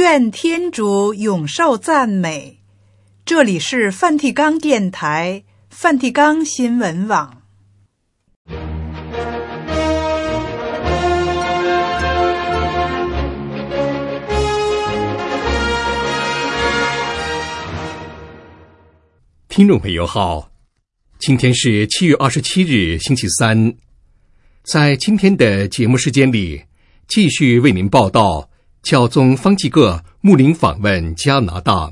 愿天主永受赞美。这里是梵蒂冈电台，梵蒂冈新闻网。 听众朋友好，今天是7月27日星期三。在今天的节目时间里，继续为您报道教宗方济各牧灵访问加拿大。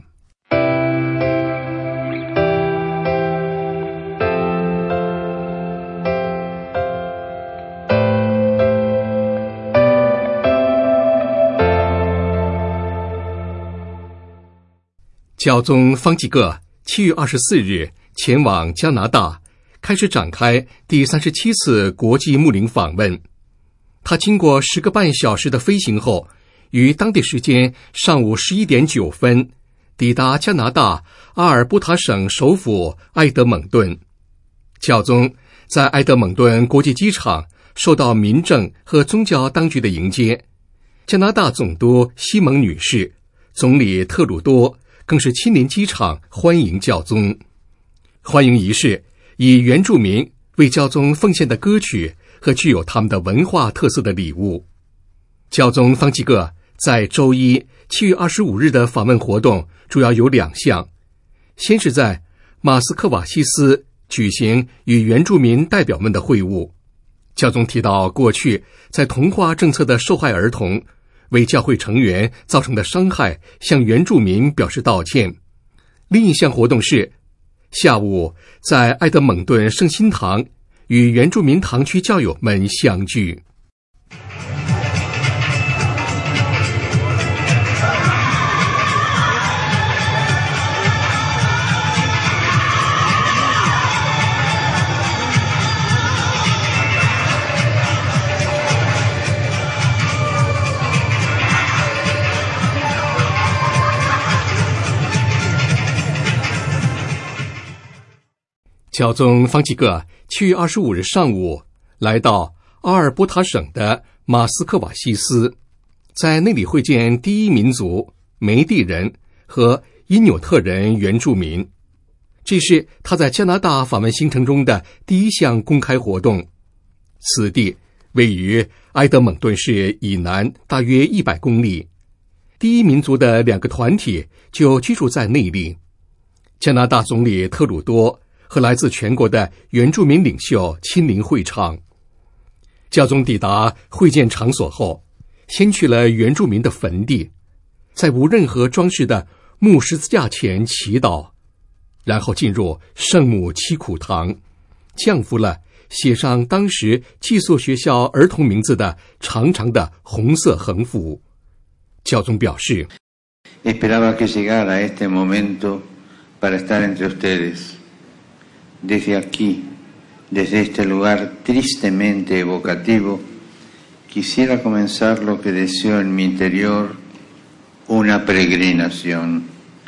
教宗方济各7月24日前往加拿大，开始展开第37次国际牧灵访问。他经过10个半小时的飞行后，于当地时间上午11点9分抵达加拿大阿尔伯塔省首府埃德蒙顿。教宗在埃德蒙顿国际机场受到民政和宗教当局的迎接，加拿大总督西蒙女士、总理特鲁多更是亲临机场欢迎教宗。欢迎仪式以原住民为教宗奉献的歌曲和具有他们的文化特色的礼物。教宗方济各在周一7月25日的访问活动主要有2项，先是在马斯科瓦西斯举行与原住民代表们的会晤。教宗提到过去在同化政策的受害儿童为教会成员造成的伤害向原住民表示道歉。另一项活动是下午在埃德蒙顿圣心堂与原住民堂区教友们相聚。教宗方济各7月25日上午来到阿尔伯塔省的马斯科瓦西斯，在那里会见第一民族梅地人和因纽特人原住民。这是他在加拿大访问行程中的第一项公开活动。此地位于埃德蒙顿市以南大约100公里，第一民族的2个团体就居住在那里。加拿大总理特鲁多和来自全国的原住民领袖亲临会场。教宗抵达会见场所后，先去了原住民的坟地，在无任何装饰的木十字架前祈祷，然后进入圣母七苦堂，降服了写上当时寄宿学校儿童名字的长长的红色横幅。教宗表示 Esperaba que llegara este momento para estar entre ustedes.Desde aquí, desde este lugar tristemente evocativo, quisiera comenzar lo que deseo en mi interior, una peregrinación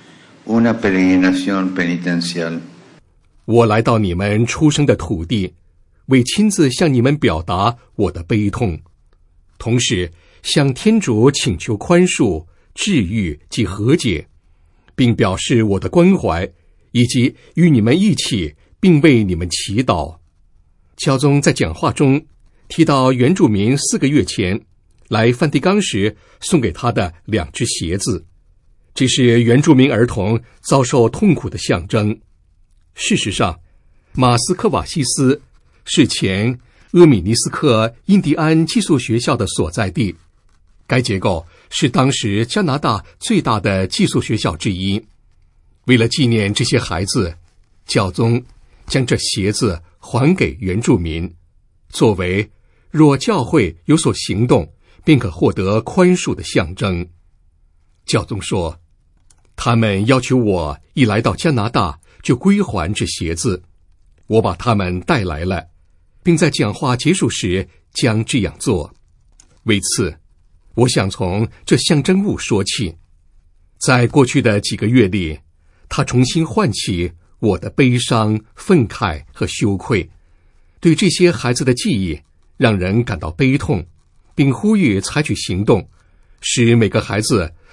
penitencial. 我来到你们出生的土地，为亲自向你们表达我的悲痛，同时向天主请求宽恕、治愈及和解，并表示我的关怀，以及与你们一起并为你们祈祷。教宗在讲话中提到原住民4个月前来梵蒂冈时送给他的2只鞋子，这是原住民儿童遭受痛苦的象征。事实上，马斯科瓦西斯是前阿米尼斯克印第安寄宿学校的所在地，该结构是当时加拿大最大的寄宿学校之一。为了纪念这些孩子，教宗将这鞋子还给原住民，作为若教会有所行动便可获得宽恕的象征。教宗说，他们要求我一来到加拿大就归还这鞋子，我把他们带来了，并在讲话结束时将这样做。为此，我想从这象征物说起。在过去的几个月里，它重新唤起我的悲伤、愤慨和羞愧，对这些孩子的记忆让人感到悲痛，并呼吁采取行动，使每个孩子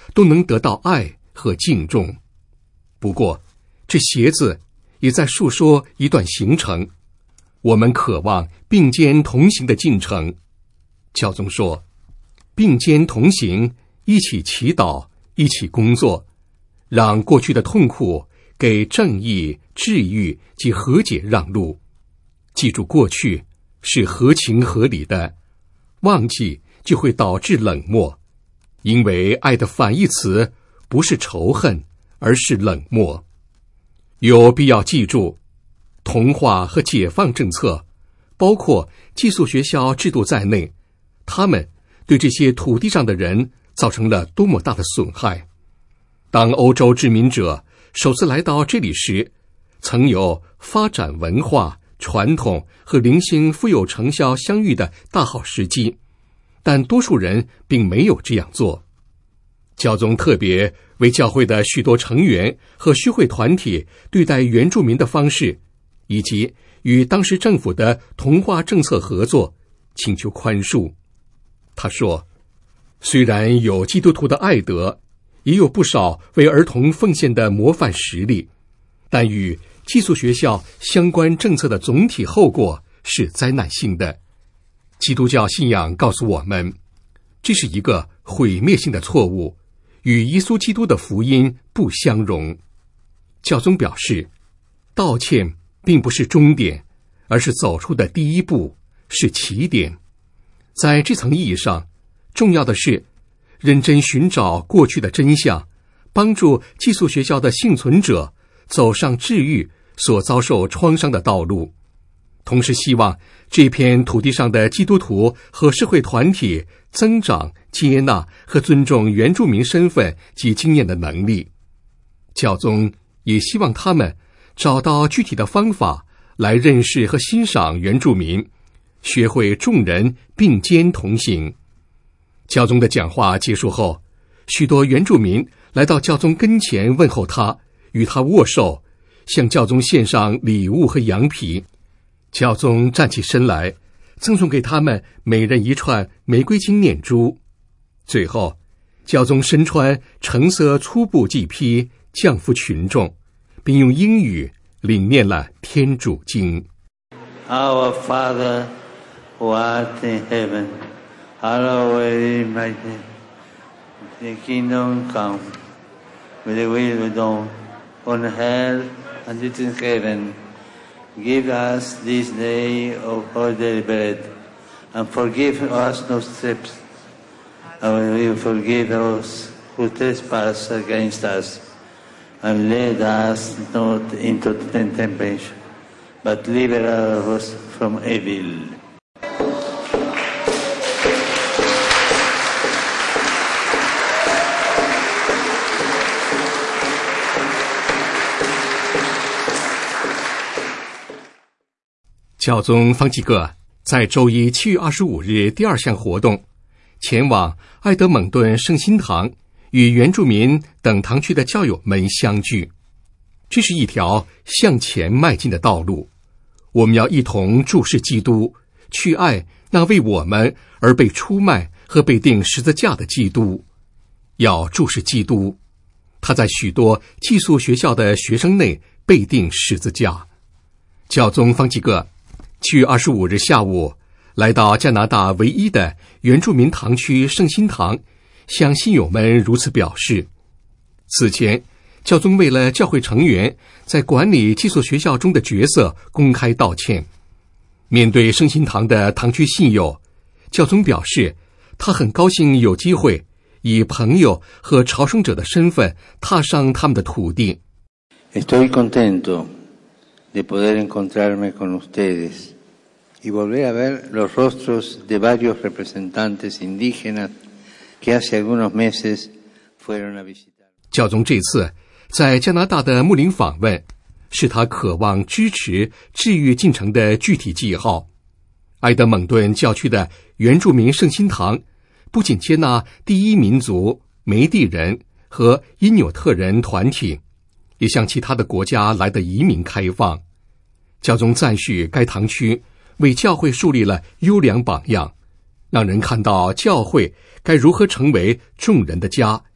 都能得到爱和敬重。不过，这鞋子也在述说一段行程，我们渴望并肩同行的进程。教宗说，并肩同行，一起祈祷，一起工作，让过去的痛苦给正义、治愈及和解让路。记住过去是合情合理的，忘记就会导致冷漠，因为爱的反义词不是仇恨，而是冷漠。有必要记住，同化和解放政策，包括寄宿学校制度在内，他们对这些土地上的人造成了多么大的损害。当欧洲殖民者首次来到这里时，曾有发展文化、传统和灵性富有成效相遇的大好时机，但多数人并没有这样做。教宗特别为教会的许多成员和修会团体对待原住民的方式，以及与当时政府的同化政策合作，请求宽恕。他说，虽然有基督徒的爱德，也有不少为儿童奉献的模范实例，但与寄宿学校相关政策的总体后果是灾难性的。基督教信仰告诉我们，这是一个毁灭性的错误，与耶稣基督的福音不相容。教宗表示，道歉并不是终点，而是走出的第一步，是起点。在这层意义上，重要的是认真寻找过去的真相，帮助寄宿学校的幸存者走上治愈所遭受创伤的道路。同时希望这片土地上的基督徒和社会团体增长接纳和尊重原住民身份及经验的能力。教宗也希望他们找到具体的方法来认识和欣赏原住民，学会众人并肩同行。教宗的讲话结束后，许多原住民来到教宗跟前问候他，与他握手，向教宗献上礼物和羊皮。教宗站起身来，赠送给他们每人一串玫瑰金念珠。最后，教宗身穿橙色粗布祭披，降服群众，并用英语领念了天主经。 Our Father, who art in heaven, hallowed be thy name. Thy kingdom come, thy will be done, on earth as it is in heaven. Give us this day our daily bread, and forgive us our trespasses, and we forgive those who trespass against us. And lead us not into temptation, but deliver us from evil. 教宗方济各在周一7月25日第二项活动，前往埃德蒙顿圣心堂，与原住民等堂区的教友们相聚。这是一条向前迈进的道路，我们要一同注视基督，去爱那为我们而被出卖和被钉十字架的基督。要注视基督，他在许多寄宿学校的学生内被钉十字架。教宗方济各7月25日下午来到加拿大唯一的原住民堂区圣心堂，向信友们如此表示。此前，教宗为了教会成员在管理寄宿学校中的角色公开道歉。面对圣心堂的堂区信友，教宗表示，他很高兴有机会以朋友和朝圣者的身份踏上他们的土地。 Estoy contento de poder encontrarme con ustedes y volver a ver los rostros de varios representantes indígenas que hace algunos meses fueron a visitar. 教宗这次在加拿大的牧灵访问，是他渴望支持治愈进程的具体记号。埃德蒙顿教区的原住民圣心堂不仅接纳第一民族、梅地人和因纽特人团体，也向其他的国家来的移民开放。教宗赞许该堂区为教会树立了优良榜样，让人看到教会该如何成为众人的家，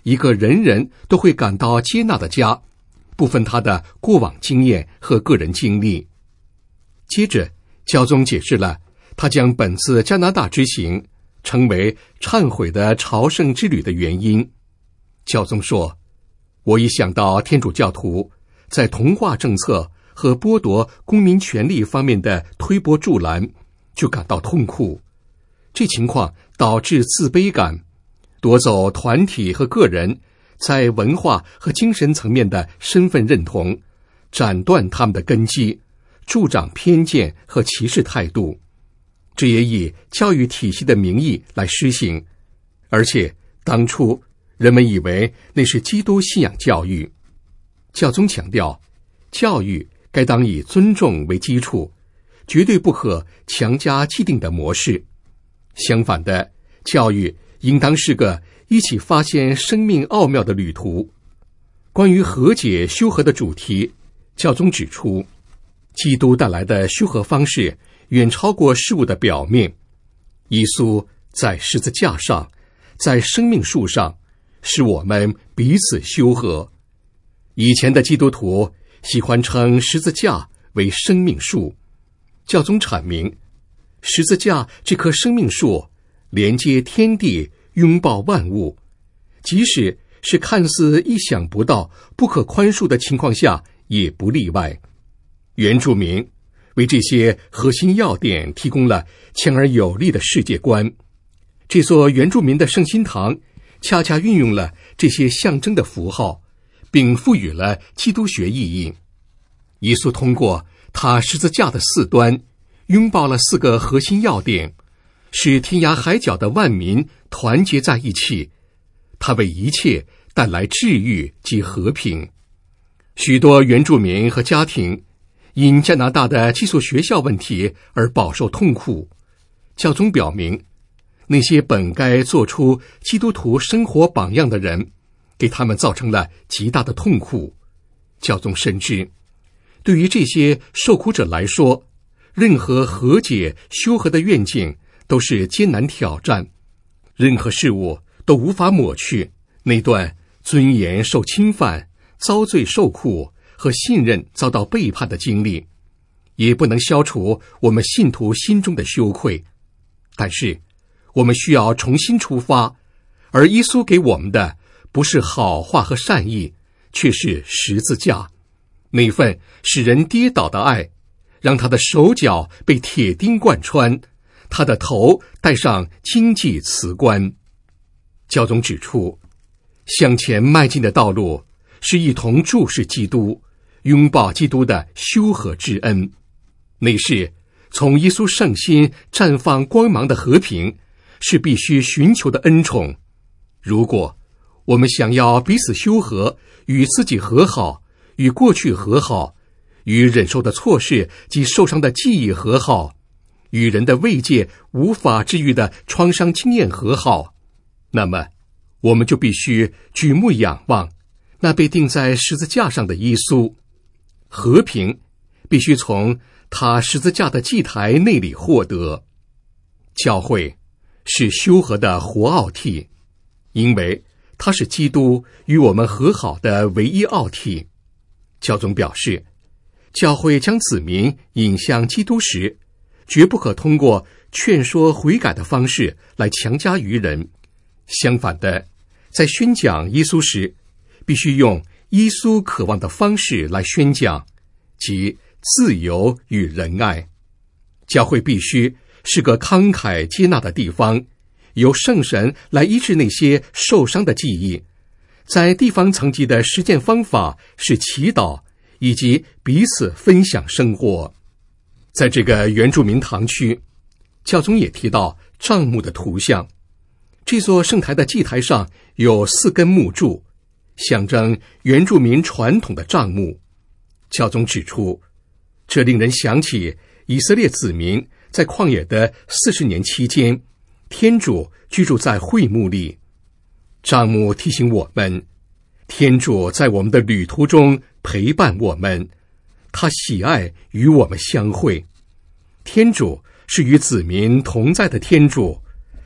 一个人人都会感到接纳的家，不分他的过往经验和个人经历。接着，教宗解释了他将本次加拿大之行成为忏悔的朝圣之旅的原因。教宗说，我一想到天主教徒在同化政策和剥夺公民权利方面的推波助澜，就感到痛苦。这情况导致自卑感，夺走团体和个人在文化和精神层面的身份认同，斩断他们的根基，助长偏见和歧视态度。这也以教育体系的名义来施行，而且当初人们以为那是基督信仰教育。教宗强调，教育该当以尊重为基础，绝对不可强加既定的模式。相反的，教育应当是个一起发现生命奥妙的旅途。关于和解修和的主题，教宗指出，基督带来的修和方式远超过事物的表面。耶稣在十字架上，在生命树上，使我们彼此修和。以前的基督徒喜欢称十字架为生命树。教宗阐明，十字架这棵生命树连接天地，拥抱万物，即使是看似意想不到、不可宽恕的情况下，也不例外。原住民为这些核心要点提供了强而有力的世界观。这座原住民的圣心堂恰恰运用了这些象征的符号，并赋予了基督学意义。耶稣通过他十字架的四端，拥抱了四个核心要点，使天涯海角的万民团结在一起。他为一切带来治愈及和平。许多原住民和家庭因加拿大的寄宿学校问题而饱受痛苦。教宗表明，那些本该做出基督徒生活榜样的人，给他们造成了极大的痛苦。教宗深知，对于这些受苦者来说，任何和解修和的愿景都是艰难挑战，任何事物都无法抹去那段尊严受侵犯、遭罪受苦和信任遭到背叛的经历，也不能消除我们信徒心中的羞愧。但是我们需要重新出发，而耶稣给我们的不是好话和善意，却是十字架，那份使人跌倒的爱，让他的手脚被铁钉贯穿，他的头戴上荆棘刺冠。教宗指出，向前迈进的道路是一同注视基督，拥抱基督的修和之恩，那是从耶稣圣心绽放光芒的和平，是必须寻求的恩宠。如果我们想要彼此修和，与自己和好，与过去和好，与忍受的错事及受伤的记忆和好，与人的慰藉无法治愈的创伤经验和好，那么我们就必须举目仰望那被钉在十字架上的耶稣。和平必须从他十字架的祭台那里获得。教会是修和的活奥体，因为它是基督与我们和好的唯一奥体。教宗表示，教会将子民引向基督时，绝不可通过劝说悔改的方式来强加于人。相反的，在宣讲耶稣时，必须用耶稣渴望的方式来宣讲，即自由与仁爱。教会必须是个慷慨接纳的地方，由圣神来医治那些受伤的记忆。在地方层级的实践方法是祈祷以及彼此分享生活。在这个原住民堂区，教宗也提到帐幕的图像。这座圣台的祭台上有4根木柱，象征原住民传统的帐幕。教宗指出，这令人想起以色列子民在旷野的40年期间，天主居住在会幕里。帐幕提醒我们，天主在我们的旅途中陪伴我们，他喜爱与我们相会。天主是与子民同在的天主，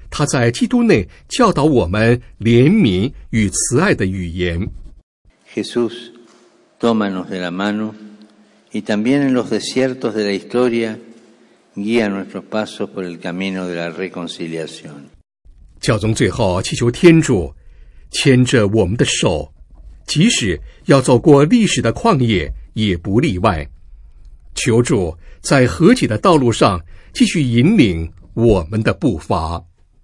他在基督内教导我们怜悯与慈爱的语言。 Jesús, tómanos de la mano y también en los desiertos de la historia guía nuestros pasos por el camino de la reconciliación。 教宗最后祈求天主牵着我们的手，即使要走过历史的旷野也不例外。求主在和解的道路上继续引领我们的步伐。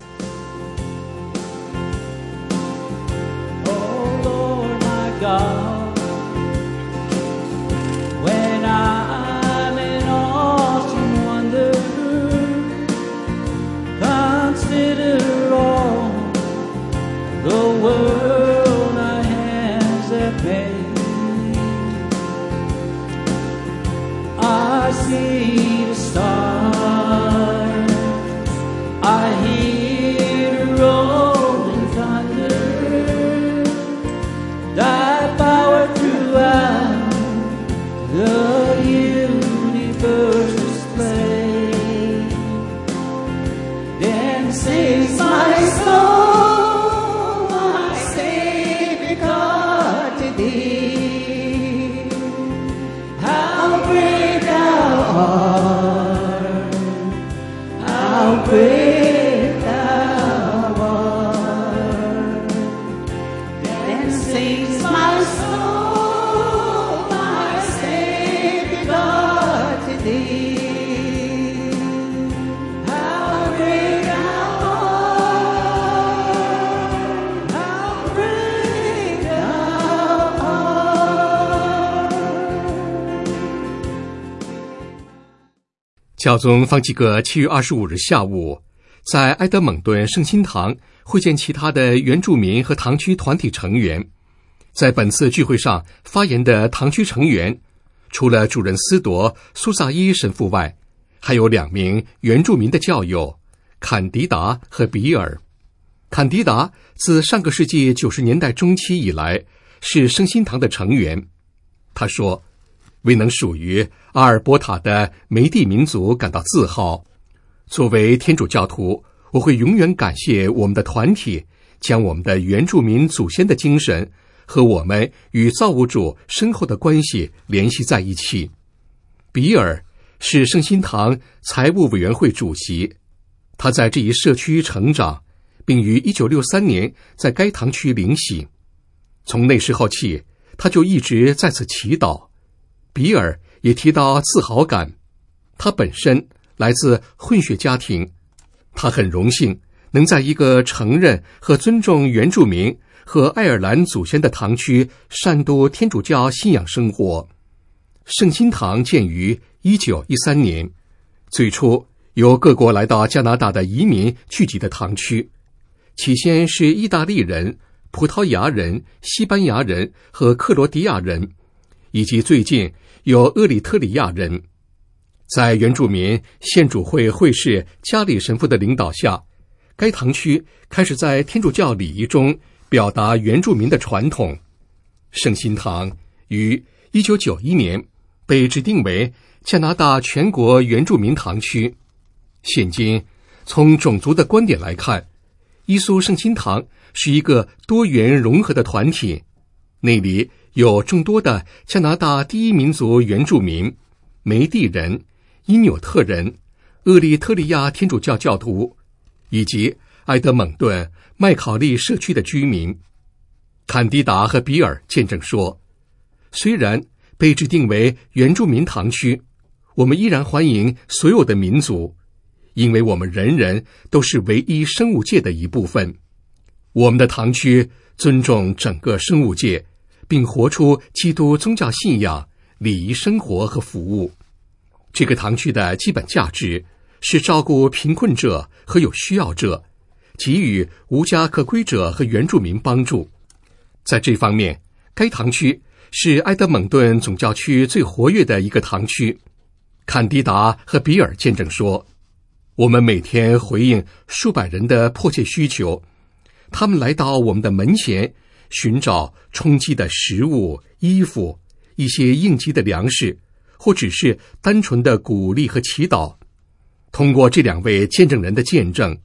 教宗方济各7月25日下午在埃德蒙顿圣心堂会见其他的原住民和堂区团体成员。在本次聚会上发言的堂区成员，除了主任司铎苏萨伊神父外，还有2名原住民的教友坎迪达和比尔。坎迪达自上个世纪90年代中期以来是圣心堂的成员。他说，为能属于阿尔伯塔的梅地民族感到自豪。作为天主教徒，我会永远感谢我们的团体将我们的原住民祖先的精神和我们与造物主深厚的关系联系在一起。比尔是圣心堂财务委员会主席，他在这一社区成长，并于1963年在该堂区领洗。从那时候起，他就一直在此祈祷。比尔也提到自豪感，他本身来自混血家庭，他很荣幸能在一个承认和尊重原住民和爱尔兰祖先的堂区善度天主教信仰生活。圣心堂建于1913年，最初由各国来到加拿大的移民聚集的堂区，起先是意大利人、葡萄牙人、西班牙人和克罗地亚人，以及最近有厄里特里亚人。在原住民献主会会士加里神父的领导下，该堂区开始在天主教礼仪中表达原住民的传统。圣心堂于1991年被指定为加拿大全国原住民堂区。现今从种族的观点来看，伊苏圣心堂是一个多元融合的团体，那里有众多的加拿大第一民族原住民、梅地人、因纽特人、厄利特利亚天主教教徒，以及埃德蒙顿麦考利社区的居民。坎迪达和比尔见证说，虽然被指定为原住民堂区，我们依然欢迎所有的民族，因为我们人人都是唯一生物界的一部分。我们的堂区尊重整个生物界，并活出基督宗教信仰、礼仪生活和服务。这个堂区的基本价值是照顾贫困者和有需要者，给予无家可归者和原住民帮助。在这方面，该堂区是埃德蒙顿总教区最活跃的一个堂区。坎迪达和比尔见证说，我们每天回应数百人的迫切需求，他们来到我们的门前，寻找充饥的食物、衣服、一些应急的粮食，或只是单纯的鼓励和祈祷。通过这2位见证人的见证，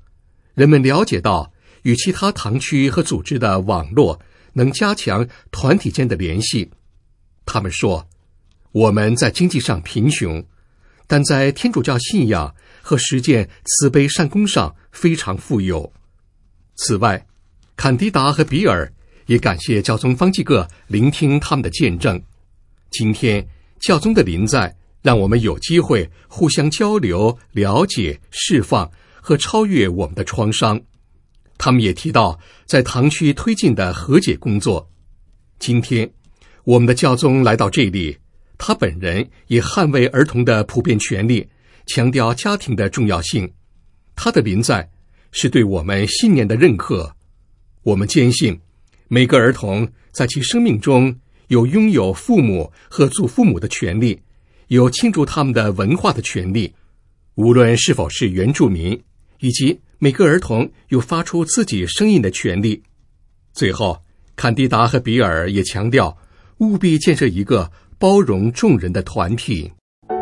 人们了解到与其他堂区和组织的网络能加强团体间的联系。他们说，我们在经济上贫穷，但在天主教信仰和实践慈悲善功上非常富有。此外，坎迪达和比尔也感谢教宗方济各聆听他们的见证。今天教宗的临在让我们有机会互相交流、了解、释放和超越我们的创伤。他们也提到在堂区推进的和解工作。今天我们的教宗来到这里，他本人也捍卫儿童的普遍权利，强调家庭的重要性。他的临在是对我们信念的认可。我们坚信每个儿童在其生命中有拥有父母和祖父母的权利，有庆祝他们的文化的权利，无论是否是原住民，以及每个儿童有发出自己声音的权利。最后，坎迪达和比尔也强调，务必建设一个包容众人的团体。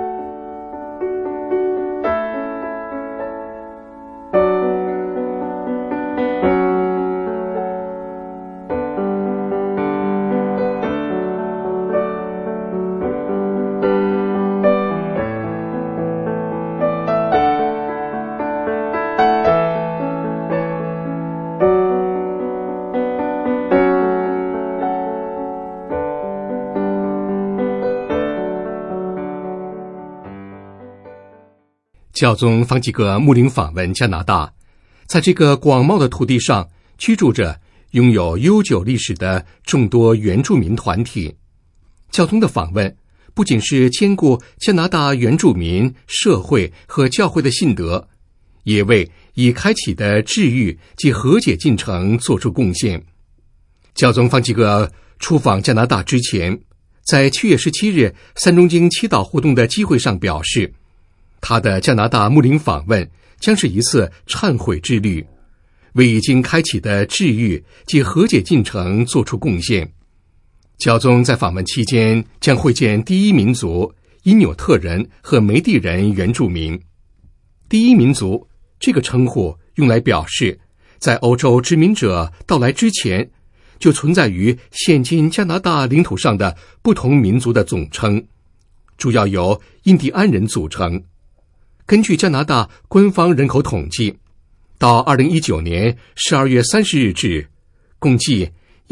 教宗方济各牧灵访问加拿大，在这个广袤的土地上居住着拥有悠久历史的众多原住民团体。教宗的访问不仅是兼顾加拿大原住民社会和教会的信德，也为已开启的治愈及和解进程做出贡献。教宗方济各出访加拿大之前，在7月17日三中经祈祷活动的机会上表示，他的加拿大牧灵访问将是一次忏悔之旅，为已经开启的治愈及和解进程做出贡献。教宗在访问期间将会见第一民族、因纽特人和梅地人原住民。第一民族这个称呼用来表示在欧洲殖民者到来之前就存在于现今加拿大领土上的不同民族的总称，主要由印第安人组成。根据加拿大官方人口统计，到2019年12月30日止，共计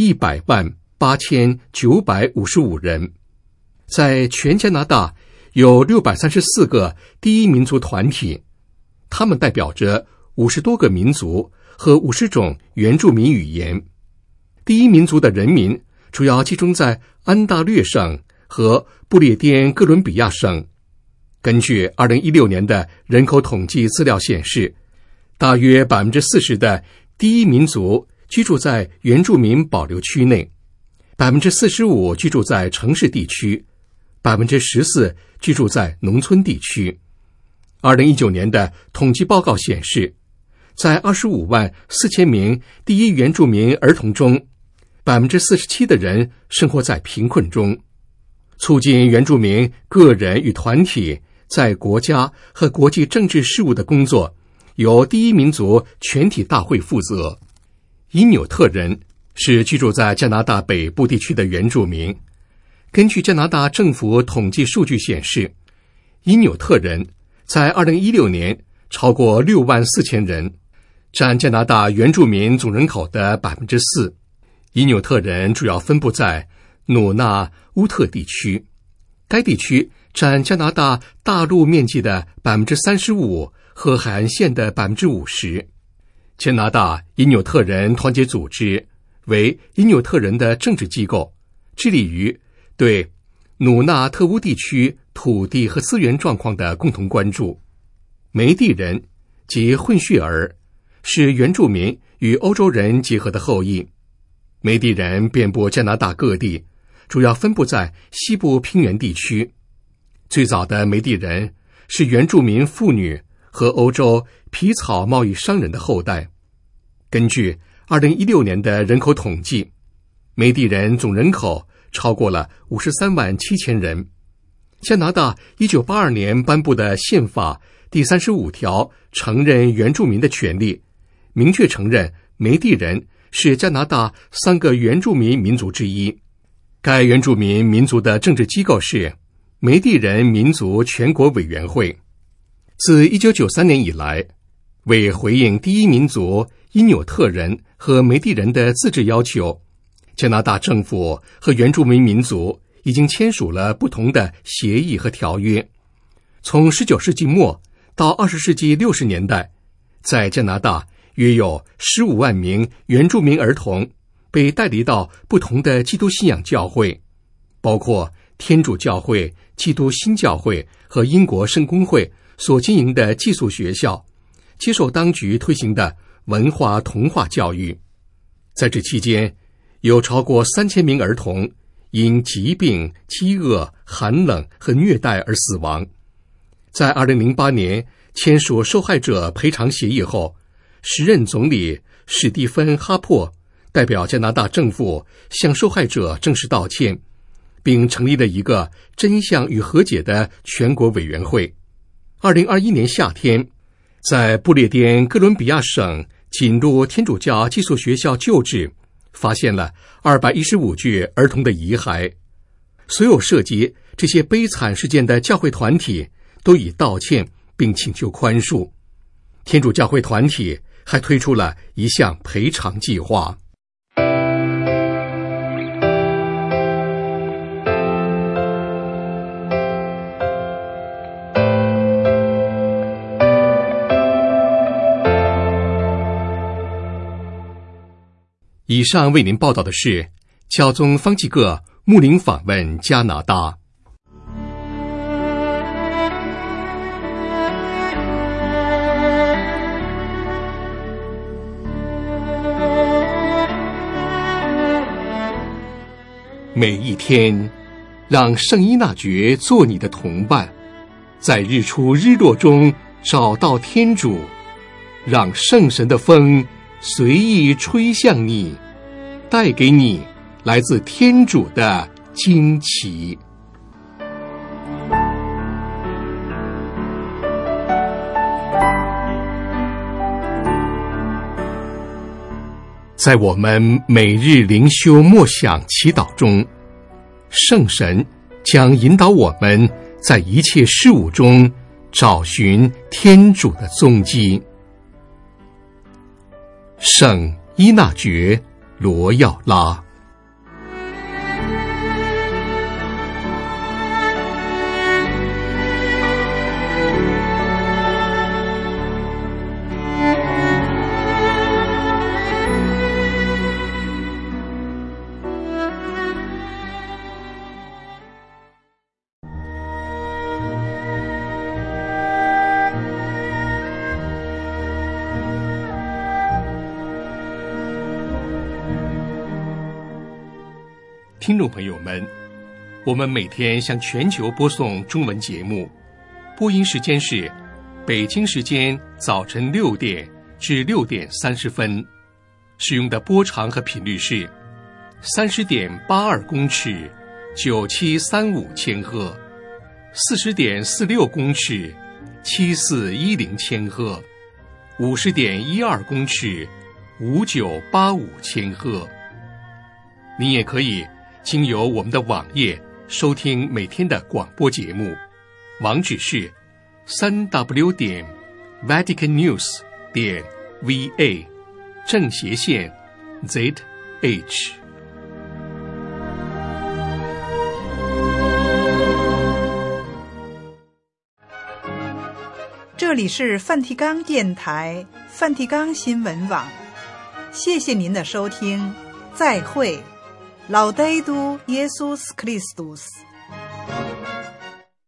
1008955人。在全加拿大有634个第一民族团体，他们代表着50多个民族和50种原住民语言。第一民族的人民主要集中在安大略省和不列颠哥伦比亚省。根据2016年的人口统计资料显示，大约 40% 的第一民族居住在原住民保留区内， 45% 居住在城市地区， 14% 居住在农村地区。2019年的统计报告显示，在254000名第一原住民儿童中， 47% 的人生活在贫困中。促进原住民个人与团体在国家和国际政治事务的工作由第一民族全体大会负责。因纽特人是居住在加拿大北部地区的原住民。根据加拿大政府统计数据显示，因纽特人在2016年超过64000人，占加拿大原住民总人口的 4%。因纽特人主要分布在努纳乌特地区，该地区占加拿大大陆面积的 35% 和海岸线的 50%。 加拿大因纽特人团结组织为因纽特人的政治机构，致力于对努纳特乌地区土地和资源状况的共同关注。梅地人及混血儿是原住民与欧洲人结合的后裔。梅地人遍布加拿大各地，主要分布在西部平原地区。最早的梅地人是原住民妇女和欧洲皮草贸易商人的后代。根据2016年的人口统计，梅地人总人口超过了537000人。加拿大1982年颁布的宪法第35条承认原住民的权利， 明确承认梅地人是加拿大3个原住民民族之一。该原住民民族的政治机构是梅地人民族全国委员会。自1993年以来，为回应第一民族因纽特人和梅地人的自治要求，加拿大政府和原住民民族已经签署了不同的协议和条约。从19世纪末到20世纪60年代，在加拿大约有15万名原住民儿童被带离到不同的基督信仰教会，包括天主教会、基督新教会和英国圣公会所经营的寄宿学校，接受当局推行的文化同化教育。在这期间，有超过3000名儿童因疾病、饥饿、寒冷和虐待而死亡。在2008年签署受害者赔偿协议后，时任总理史蒂芬·哈珀代表加拿大政府向受害者正式道歉，并成立了一个真相与和解的全国委员会。2021年夏天，在不列颠哥伦比亚省锦路天主教寄宿学校旧址发现了215具儿童的遗骸。所有涉及这些悲惨事件的教会团体都已道歉并请求宽恕。天主教会团体还推出了一项赔偿计划。以上为您报道的是教宗方济各牧灵访问加拿大。每一天，让圣依纳爵做你的同伴，在日出日落中找到天主，让圣神的风随意吹向你，带给你来自天主的惊奇。在我们每日灵修默想祈祷中，圣神将引导我们在一切事物中找寻天主的踪迹。圣依纳爵罗耀拉。听众朋友们，我们每天向全球播送中文节目，播音时间是北京时间早晨6点至6点30分，使用的波长和频率是30.82公尺9735千赫，40.46公尺7410千赫，50.12公尺5985千赫。您也可以经由我们的网页收听每天的广播节目，网址是3w.vaticannews.va/ZH。 这里是梵蒂冈电台梵蒂冈新闻网，谢谢您的收听，再会。Laudetur Jesus Christus。